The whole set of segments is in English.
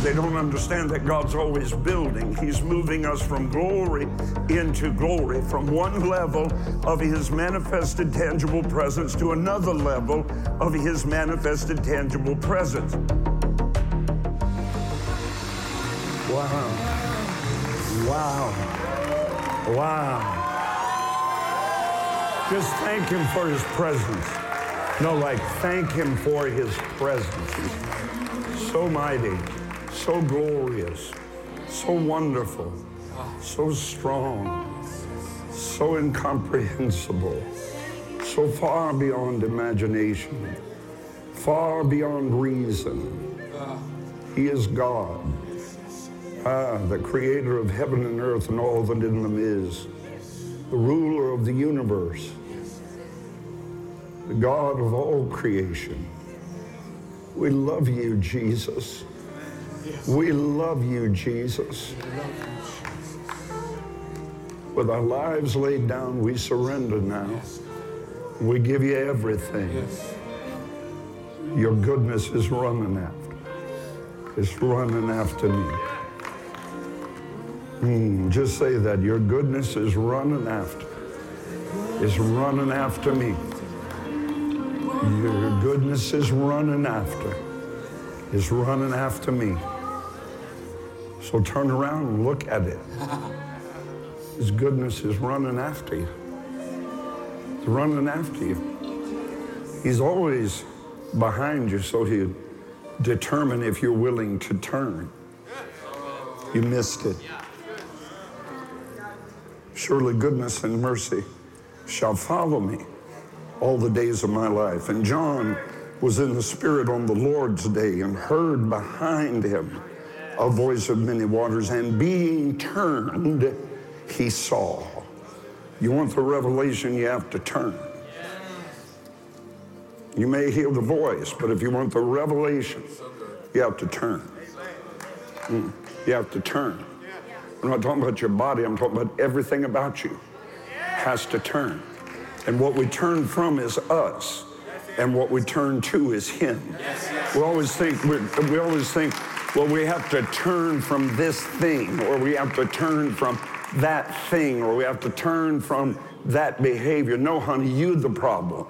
They don't understand that God's always building. He's moving us from glory into glory, from one level of His manifested tangible presence to another level of His manifested tangible presence. Wow. Wow. Wow. Just thank Him for His presence. No, like thank Him for His presence. He's so mighty, so glorious, so wonderful, so strong, so incomprehensible, so far beyond imagination, far beyond reason. He is God, the creator of heaven and earth and all that in them is, the ruler of the universe, the God of all creation. We love you, Jesus. We love you, Jesus. With our lives laid down, we surrender now. We give you everything. Your goodness is running after. It's running after me. Just say that. Your goodness is running after. It's running after me. Your goodness is running after. It's running after me. So turn around and look at it. His goodness is running after you. It's running after you. He's always behind you, so He'll determine if you're willing to turn. You missed it. Surely goodness and mercy shall follow me all the days of my life. And John was in the Spirit on the Lord's day and heard behind him a voice of many waters, and being turned, he saw. You want the revelation, you have to turn. You may hear the voice, but if you want the revelation, you have to turn. You have to turn. I'm not talking about your body, I'm talking about everything about you has to turn. And what we turn from is us, and what we turn to is Him. We always think, well, we have to turn from this thing, or we have to turn from that thing, or we have to turn from that behavior. No, honey, you're the problem.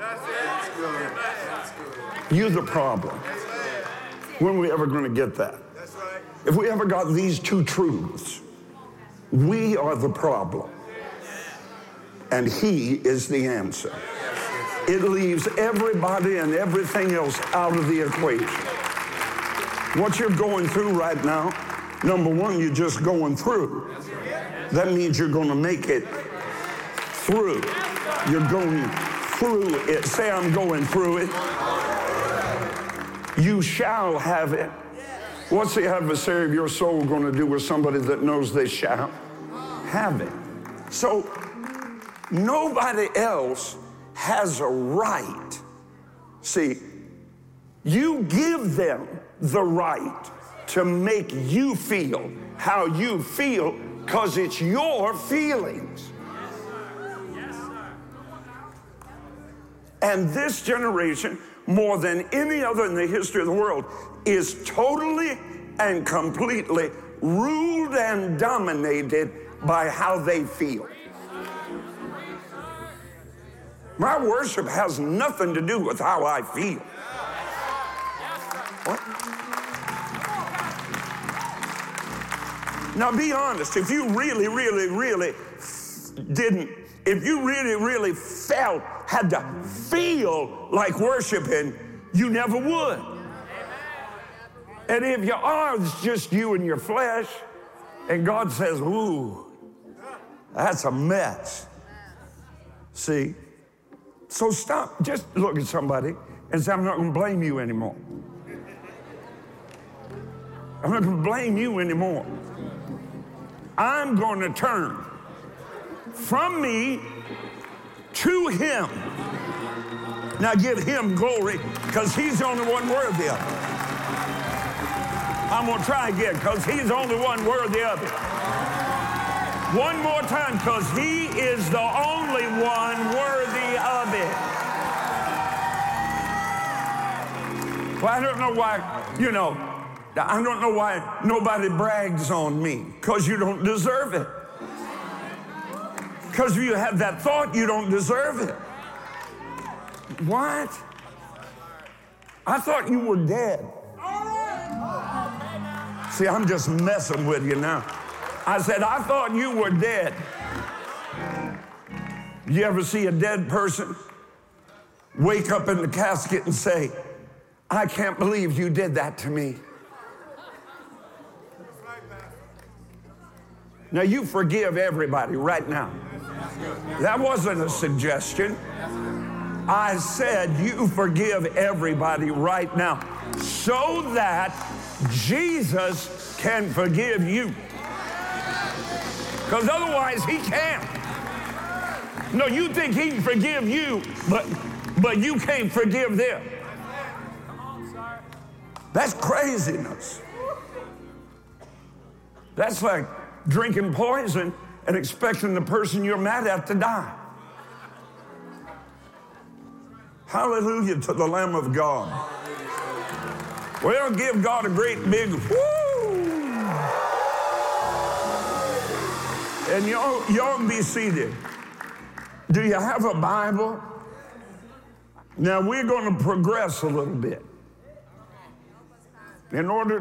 You're the problem. When are we ever going to get that? If we ever got these two truths, we are the problem, and He is the answer. It leaves everybody and everything else out of the equation. What you're going through right now, number one, you're just going through. That means you're going to make it through. You're going through it. Say, I'm going through it. You shall have it. What's the adversary of your soul going to do with somebody that knows they shall have it? So nobody else has a right. See, you give them the right to make you feel how you feel because it's your feelings. And this generation, more than any other in the history of the world, is totally and completely ruled and dominated by how they feel. My worship has nothing to do with how I feel. What? Now be honest, if you really felt, had to feel like worshiping, you never would. And if you are, it's just you and your flesh, and God says, ooh, that's a mess. See? So stop, just look at somebody and say, I'm not going to blame you anymore. I'm not going to blame you anymore. I'm going to turn from me to Him. Now give Him glory, because He's the only one worthy of it. I'm going to try again, because He's the only one worthy of it. One more time, because He is the only one worthy of it. Well, I don't know why, I don't know why nobody brags on me, because you don't deserve it. Because you have that thought, you don't deserve it. What? I thought you were dead. See, I'm just messing with you now. I said, I thought you were dead. You ever see a dead person wake up in the casket and say, I can't believe you did that to me? Now you forgive everybody right now. That wasn't a suggestion. I said you forgive everybody right now so that Jesus can forgive you. Because otherwise he can't. No, you think he can forgive you, but you can't forgive them. That's craziness. That's like drinking poison and expecting the person you're mad at to die. Hallelujah to the Lamb of God. Well, give God a great big whoo. And y'all be seated. Do you have a Bible? Now we're going to progress a little bit. In order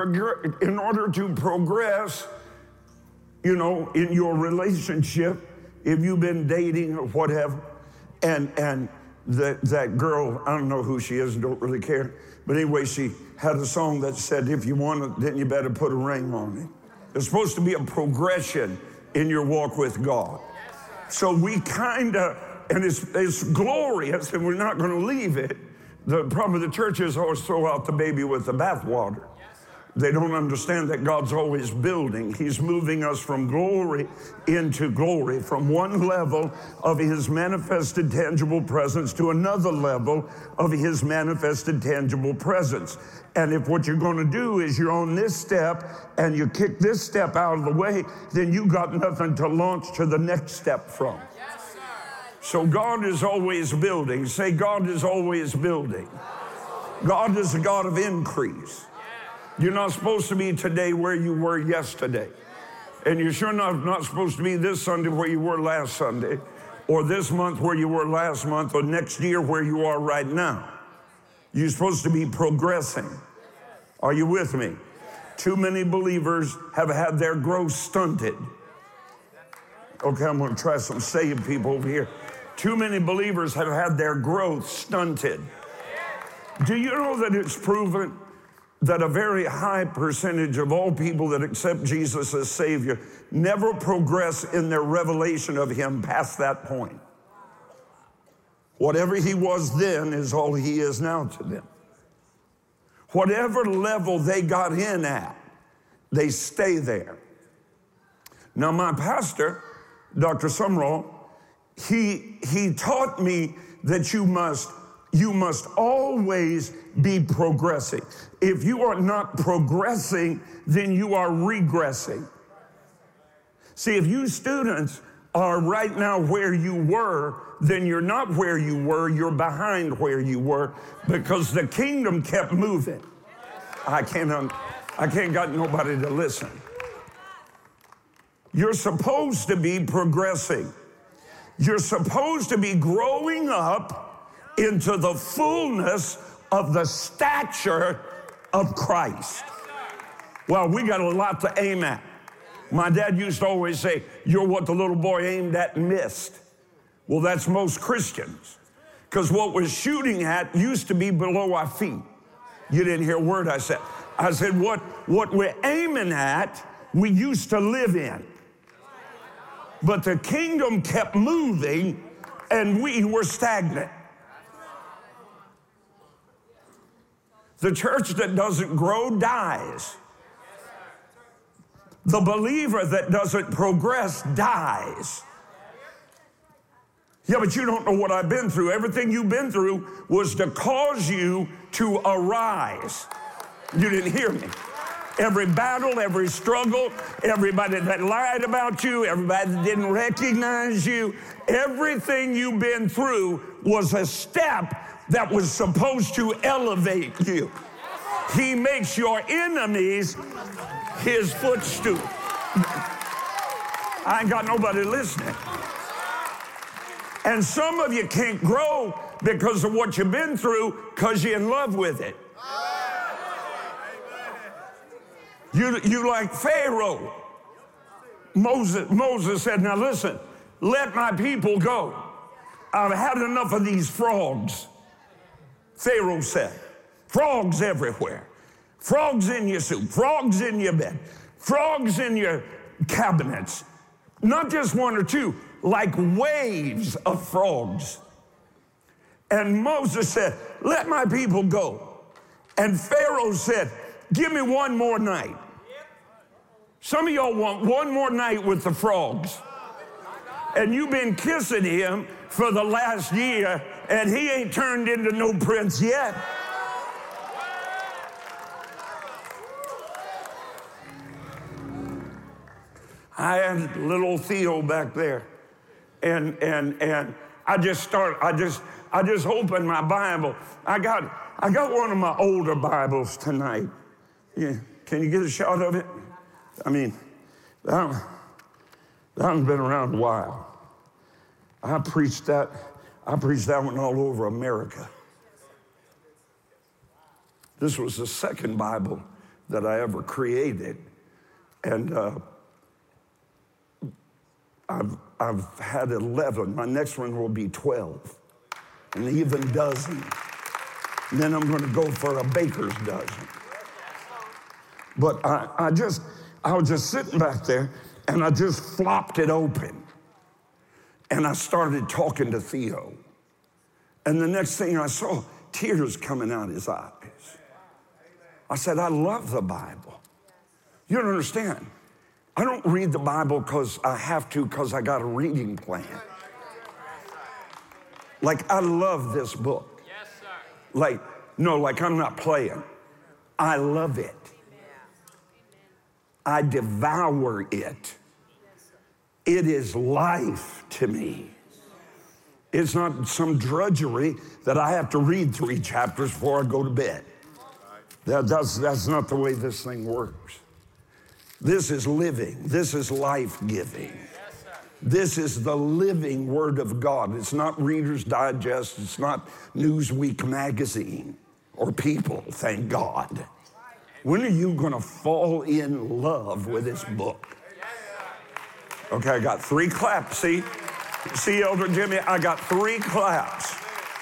to progress, you know, in your relationship, if you've been dating or whatever, and that girl, I don't know who she is, don't really care, but anyway, she had a song that said, if you want it, then you better put a ring on it. There's supposed to be a progression in your walk with God. So we kind of, and it's glorious, and we're not going to leave it. The problem with the church is always throw out the baby with the bathwater. They don't understand that God's always building. He's moving us from glory into glory, from one level of his manifested tangible presence to another level of his manifested tangible presence. And if what you're going to do is you're on this step and you kick this step out of the way, then you got nothing to launch to the next step from. Yes, sir. So God is always building. Say, God is always building. God is a God of increase. You're not supposed to be today where you were yesterday. And you're sure not supposed to be this Sunday where you were last Sunday, or this month where you were last month, or next year where you are right now. You're supposed to be progressing. Are you with me? Too many believers have had their growth stunted. Okay, I'm going to try some saved people over here. Too many believers have had their growth stunted. Do you know that it's proven that a very high percentage of all people that accept Jesus as Savior never progress in their revelation of him past that point? Whatever he was then is all he is now to them. Whatever level they got in at, they stay there. Now, my pastor, Dr. Sumrall, he taught me that you must always be progressing. If you are not progressing, then you are regressing. See, if you students are right now where you were, then you're not where you were, you're behind where you were, because the kingdom kept moving. I can't got nobody to listen. You're supposed to be progressing. You're supposed to be growing up into the fullness of the stature of Christ. Well, we got a lot to aim at. My dad used to always say, you're what the little boy aimed at and missed. Well, that's most Christians. Because what we're shooting at used to be below our feet. You didn't hear a word I said. I said, what we're aiming at, we used to live in. But the kingdom kept moving, and we were stagnant. The church that doesn't grow dies. The believer that doesn't progress dies. Yeah, but you don't know what I've been through. Everything you've been through was to cause you to arise. You didn't hear me. Every battle, every struggle, everybody that lied about you, everybody that didn't recognize you, everything you've been through was a step that was supposed to elevate you. He makes your enemies his footstool. I ain't got nobody listening. And some of you can't grow because of what you've been through because you're in love with it. You like Pharaoh. Moses said, now listen, let my people go. I've had enough of these frogs. Pharaoh said, frogs everywhere. Frogs in your soup, frogs in your bed, frogs in your cabinets. Not just one or two, like waves of frogs. And Moses said, let my people go. And Pharaoh said, give me one more night. Some of y'all want one more night with the frogs. And you've been kissing him for the last year, and he ain't turned into no prince yet. I had little Theo back there, and I just opened my Bible. I got one of my older Bibles tonight. Yeah, can you get a shot of it? I mean, that one's been around a while. I preached that one all over America. This was the second Bible that I ever created, and I've had 11. My next one will be 12, an even dozen. And then I'm going to go for a baker's dozen. But I was just sitting back there, and I just flopped it open. And I started talking to Theo. And the next thing I saw, tears coming out his eyes. I said, I love the Bible. You don't understand. I don't read the Bible because I have to, because I got a reading plan. Like, I love this book. Yes, sir. Like I'm not playing. I love it. I devour it. It is life to me. It's not some drudgery that I have to read 3 chapters before I go to bed. That's not the way this thing works. This is living. This is life-giving. This is the living Word of God. It's not Reader's Digest. It's not Newsweek magazine or People, thank God. When are you going to fall in love with this book? Okay, I got 3 claps. See, Elder Jimmy, I got 3 claps.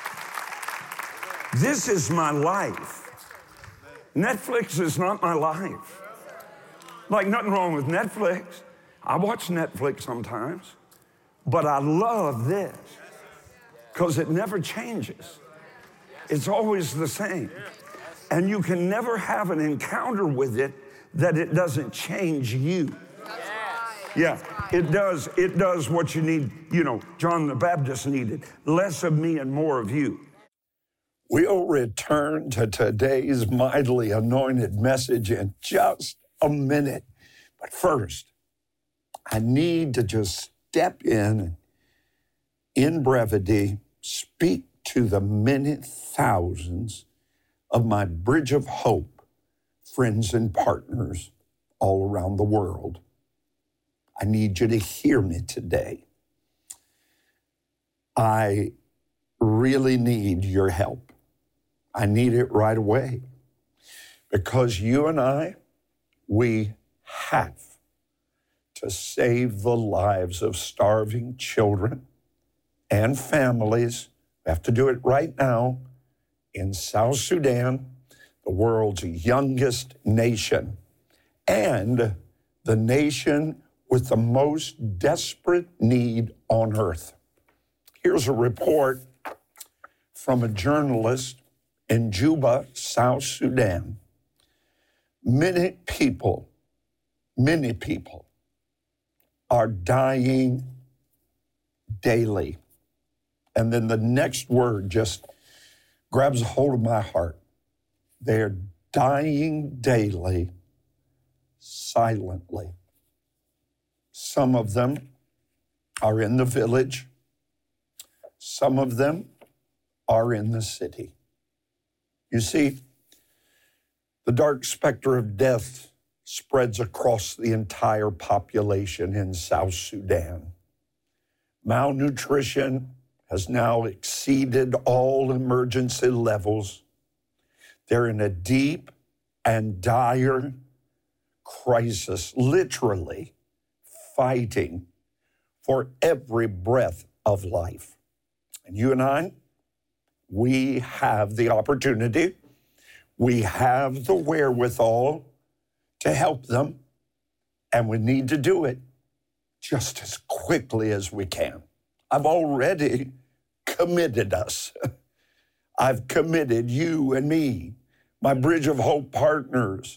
This is my life. Netflix is not my life. Like, nothing wrong with Netflix. I watch Netflix sometimes, but I love this because it never changes. It's always the same. And you can never have an encounter with it that it doesn't change you. Yeah, it does. It does what you need. You know, John the Baptist needed less of me and more of you. We'll return to today's mightily anointed message in just a minute. But first, I need to just step in brevity, speak to the many thousands of my Bridge of Hope friends and partners all around the world. I need you to hear me today. I really need your help. I need it right away because you and I, we have to save the lives of starving children and families. We have to do it right now in South Sudan, the world's youngest nation, and the nation with the most desperate need on earth. Here's a report from a journalist in Juba, South Sudan. Many people are dying daily. And then the next word just grabs a hold of my heart. They're dying daily, silently. Some of them are in the village. Some of them are in the city. You see, The dark specter of death spreads across the entire population in South Sudan. Malnutrition has now exceeded all emergency levels. They're in a deep and dire crisis, literally fighting for every breath of life. And you and I, we have the opportunity, we have the wherewithal to help them, and we need to do it just as quickly as we can. I've already committed us. I've committed you and me, my Bridge of Hope partners,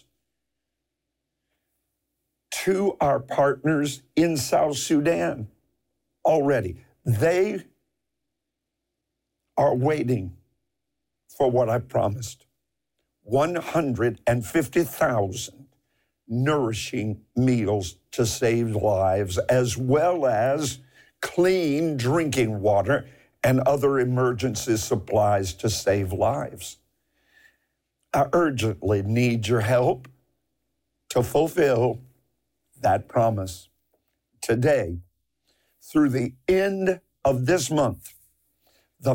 to our partners in South Sudan already. They are waiting for what I promised. 150,000 nourishing meals to save lives, as well as clean drinking water and other emergency supplies to save lives. I urgently need your help to fulfill that promise. Today, through the end of this month, the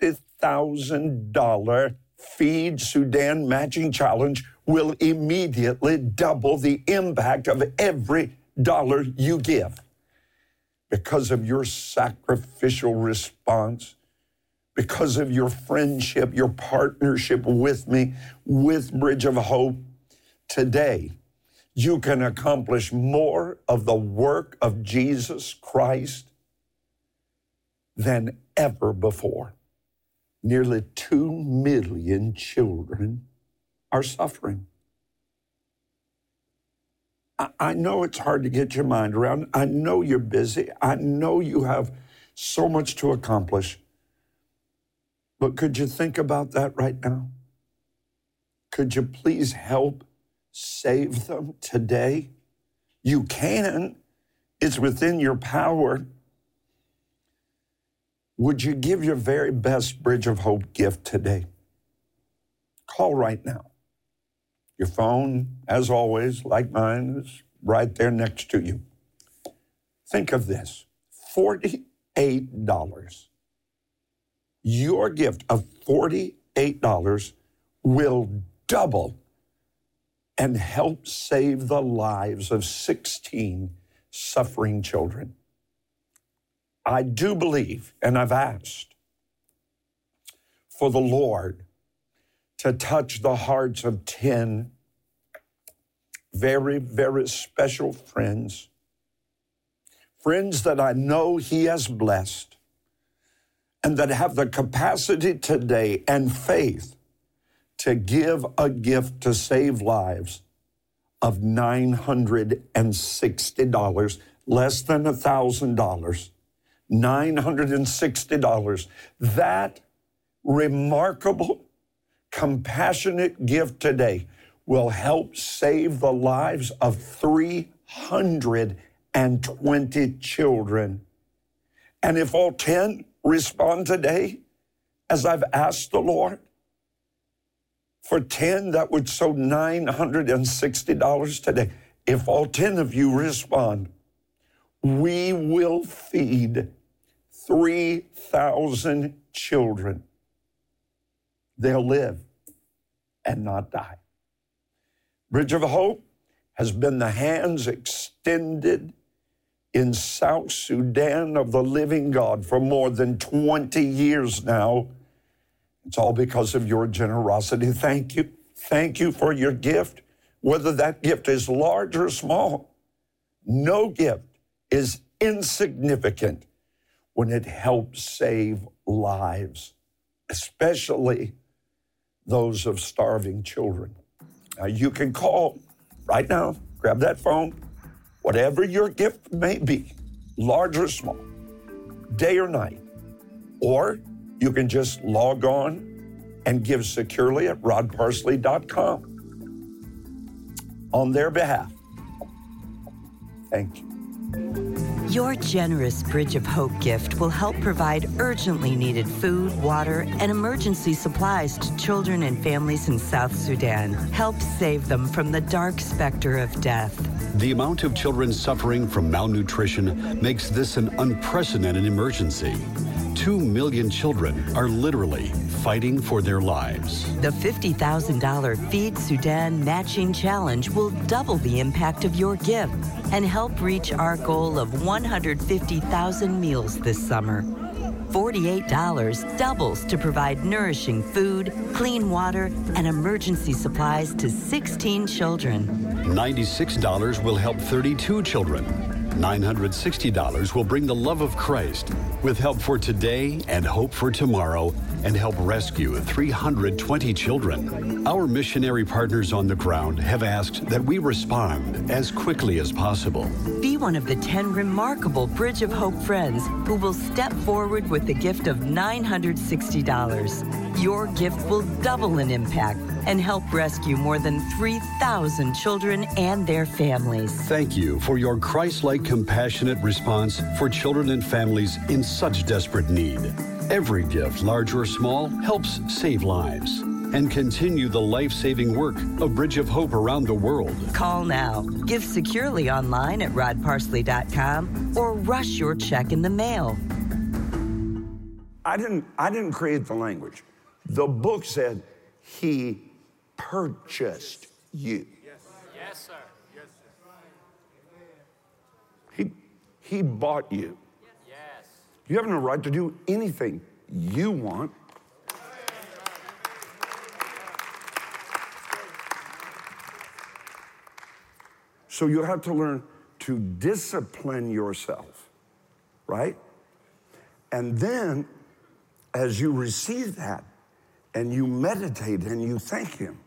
$50,000 Feed Sudan Matching Challenge will immediately double the impact of every dollar you give. Because of your sacrificial response, because of your friendship, your partnership with me, with Bridge of Hope, today you can accomplish more of the work of Jesus Christ than ever before. Nearly 2 million children are suffering. I know it's hard to get your mind around. I know you're busy. I know you have so much to accomplish. But could you think about that right now? Could you please help save them today? You can. It's within your power. Would you give your very best Bridge of Hope gift today? Call right now. Your phone, as always, like mine, is right there next to you. Think of this, $48. Your gift of $48 will double and help save the lives of 16 suffering children. I do believe, and I've asked for the Lord to touch the hearts of 10 very, very special friends that I know He has blessed and that have the capacity today and faith to give a gift to save lives of $960, less than $1,000, $960. That remarkable, compassionate gift today will help save the lives of 320 children. And if all 10 respond today, as I've asked the Lord, for 10 that would sow $960 today, if all 10 of you respond, we will feed 3,000 children. They'll live and not die. Bridge of Hope has been the hands extended in South Sudan of the living God for more than 20 years now. It's all because of your generosity. Thank you. Thank you for your gift, whether that gift is large or small. No gift is insignificant when it helps save lives, especially those of starving children. Now, you can call right now, grab that phone, whatever your gift may be, large or small, day or night, or you can just log on and give securely at rodparsley.com on their behalf. Thank you. Your generous Bridge of Hope gift will help provide urgently needed food, water, and emergency supplies to children and families in South Sudan. Help save them from the dark specter of death. The amount of children suffering from malnutrition makes this an unprecedented emergency. 2 million children are literally fighting for their lives. The $50,000 Feed Sudan Matching Challenge will double the impact of your gift and help reach our goal of 150,000 meals this summer. $48 doubles to provide nourishing food, clean water, and emergency supplies to 16 children. $96 will help 32 children. $960 will bring the love of Christ with help for today and hope for tomorrow and help rescue 320 children. Our missionary partners on the ground have asked that we respond as quickly as possible. Be one of the 10 remarkable Bridge of Hope friends who will step forward with the gift of $960. Your gift will double in impact and help rescue more than 3,000 children and their families. Thank you for your Christ-like compassionate response for children and families in such desperate need. Every gift, large or small, helps save lives and continue the life-saving work of Bridge of Hope around the world. Call now. Give securely online at rodparsley.com or rush your check in the mail. I didn't create the language. The book said he purchased you. Yes, sir. Yes, sir. He bought you. Yes. You have no right to do anything you want. So you have to learn to discipline yourself, right? And then as you receive that and you meditate and you thank him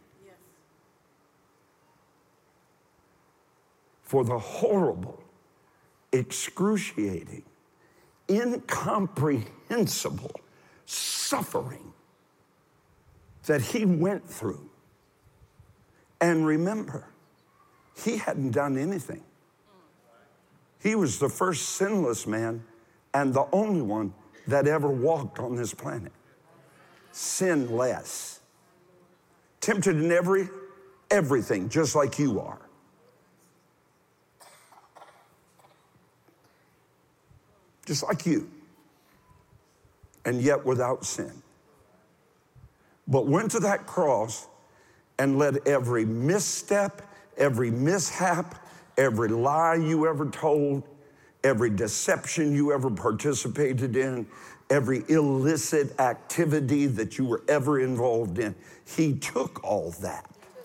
for the horrible, excruciating, incomprehensible suffering that he went through. And remember, he hadn't done anything. He was the first sinless man and the only one that ever walked on this planet. Sinless. Tempted in everything, just like you are. Just like you. And yet without sin. But went to that cross and let every misstep, every mishap, every lie you ever told, every deception you ever participated in, every illicit activity that you were ever involved in, he took all that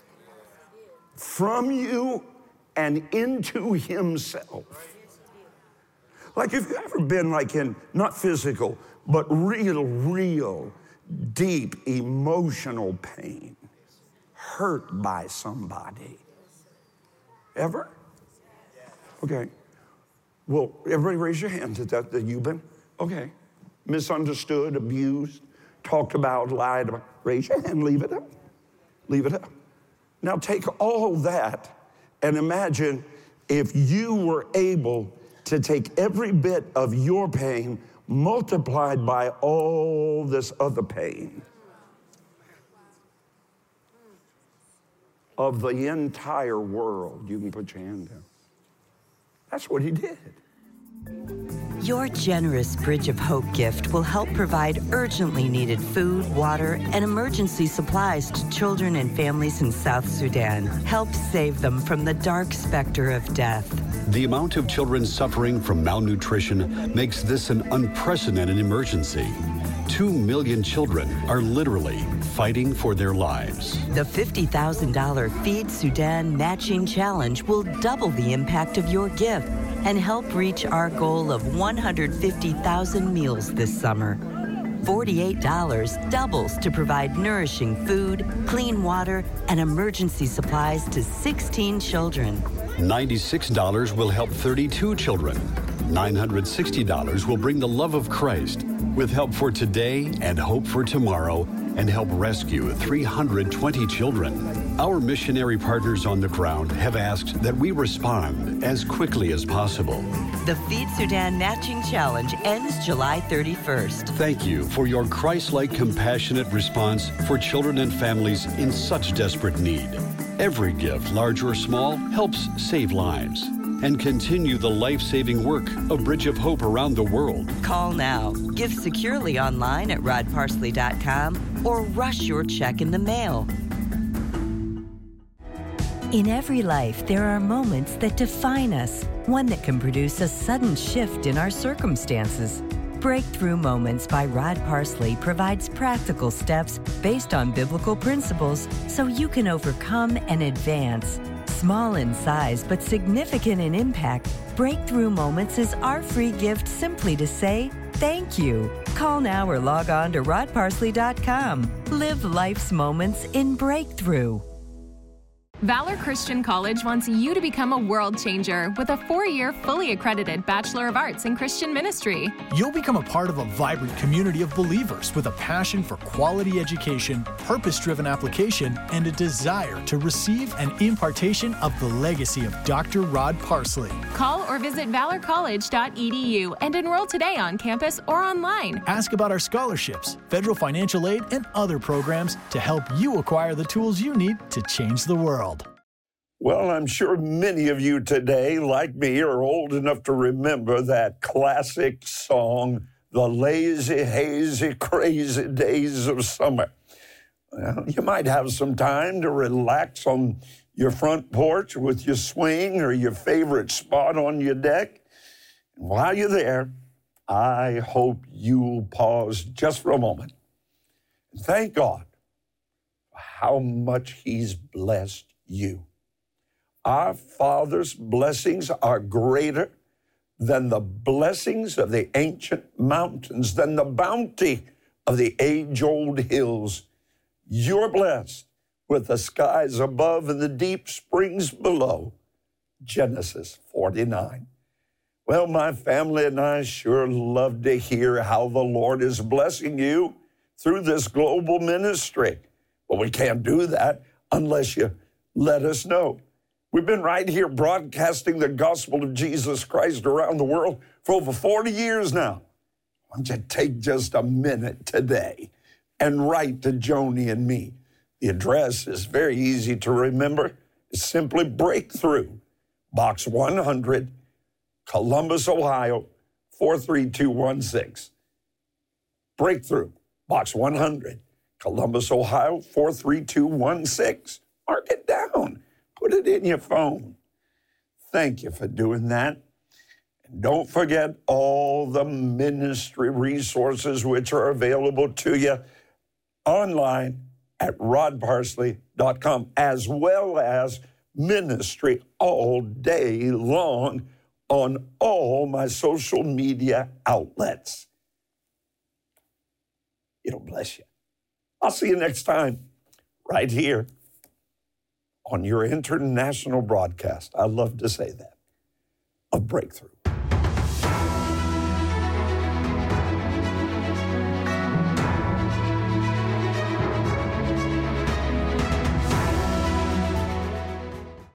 from you and into himself. Like if you've ever been like in, not physical, but real, deep emotional pain, hurt by somebody. Ever? Okay. Well, everybody raise your hands at that you've been, okay. Misunderstood, abused, talked about, lied about. Raise your hand, leave it up. Leave it up. Now take all that and imagine if you were able to take every bit of your pain multiplied by all this other pain of the entire world. You can put your hand down. That's what he did. Your generous Bridge of Hope gift will help provide urgently needed food, water, and emergency supplies to children and families in South Sudan. Help save them from the dark specter of death. The amount of children suffering from malnutrition makes this an unprecedented emergency. 2 million children are literally fighting for their lives. The $50,000 Feed Sudan Matching Challenge will double the impact of your gift and help reach our goal of 150,000 meals this summer. $48 doubles to provide nourishing food, clean water, and emergency supplies to 16 children. $96 will help 32 children. $960 will bring the love of Christ with help for today and hope for tomorrow and help rescue 320 children. Our missionary partners on the ground have asked that we respond as quickly as possible. The Feed Sudan Matching Challenge ends July 31st. Thank you for your Christ-like, compassionate response for children and families in such desperate need. Every gift, large or small, helps save lives and continue the life-saving work of Bridge of Hope around the world. Call now, give securely online at rodparsley.com, or rush your check in the mail. In every life, there are moments that define us, one that can produce a sudden shift in our circumstances. Breakthrough Moments by Rod Parsley provides practical steps based on biblical principles so you can overcome and advance. Small in size but significant in impact, Breakthrough Moments is our free gift simply to say thank you. Call now or log on to rodparsley.com. Live life's moments in breakthrough. Valor Christian College wants you to become a world changer with a 4-year, fully accredited Bachelor of Arts in Christian Ministry. You'll become a part of a vibrant community of believers with a passion for quality education, purpose-driven application, and a desire to receive an impartation of the legacy of Dr. Rod Parsley. Call or visit valorcollege.edu and enroll today on campus or online. Ask about our scholarships, federal financial aid, and other programs to help you acquire the tools you need to change the world. Well, I'm sure many of you today, like me, are old enough to remember that classic song, The Lazy, Hazy, Crazy Days of Summer. Well, you might have some time to relax on your front porch with your swing or your favorite spot on your deck. And while you're there, I hope you'll pause just for a moment and thank God for how much He's blessed you. Our Father's blessings are greater than the blessings of the ancient mountains, than the bounty of the age-old hills. You're blessed with the skies above and the deep springs below. Genesis 49. Well, my family and I sure love to hear how the Lord is blessing you through this global ministry. But we can't do that unless you let us know. We've been right here broadcasting the gospel of Jesus Christ around the world for over 40 years now. Why don't you take just a minute today and write to Joni and me? The address is very easy to remember. It's simply Breakthrough, Box 100, Columbus, Ohio, 43216. Breakthrough, Box 100, Columbus, Ohio, 43216. Mark it down. Put it in your phone. Thank you for doing that. And don't forget all the ministry resources which are available to you online at rodparsley.com, as well as ministry all day long on all my social media outlets. It'll bless you. I'll see you next time right here on your international broadcast. I love to say that, of Breakthrough.